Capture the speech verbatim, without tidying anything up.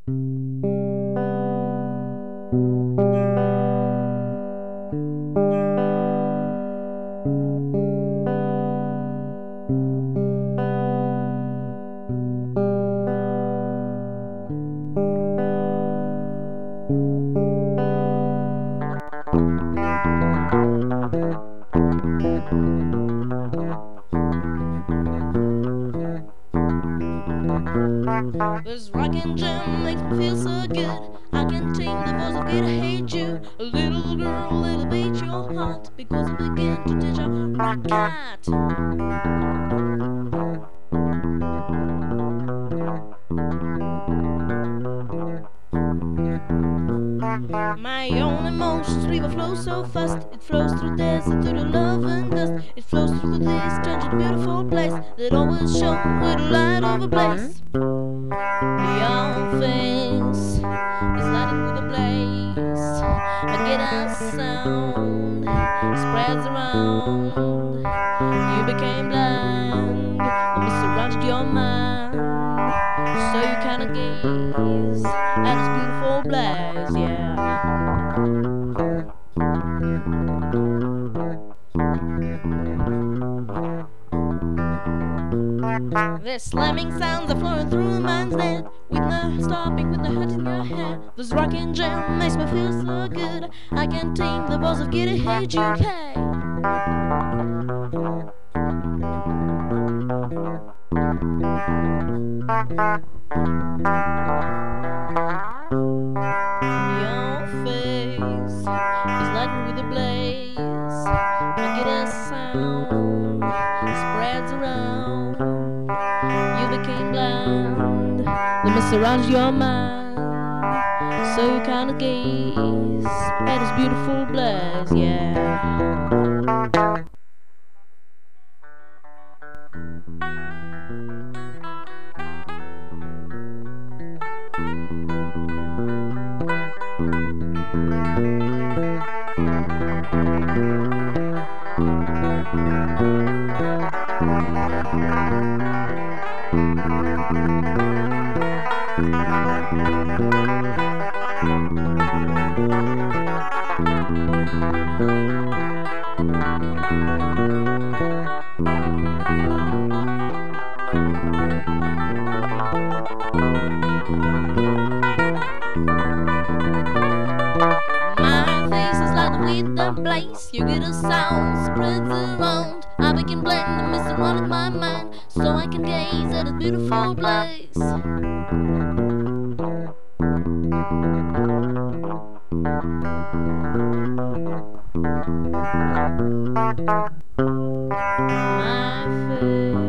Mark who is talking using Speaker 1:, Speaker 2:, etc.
Speaker 1: This rockin' jam makes me feel so good. I can't tame the voice of get I hate you. A little girl, it'll beat your heart because I begin to teach a rock cat. My own emotions river flows so fast. It flows through desert, through the love and dust. It flows through this strange and beautiful place that always shone with the light of a blaze. Your face is lighted with a blaze. My guitar sound spreads around. You became blind when we surrounded your mind, so you cannot gaze at this beautiful blaze, yeah. The slamming sounds are flowing through a man's head, with no stopping, with no hurt in your head. This rockin' jam makes me feel so good. I can't tame the balls of Giddy Hate U K. Your face is lightened with a blaze. My guitar sound spreads around. You became blind, the mist surrounds your mind, so you can't gaze at this beautiful blaze, yeah. My face is lighted with the blaze. You get a sound spreads around. I begin blend the mist around in my mind, so I can gaze at a beautiful place. My face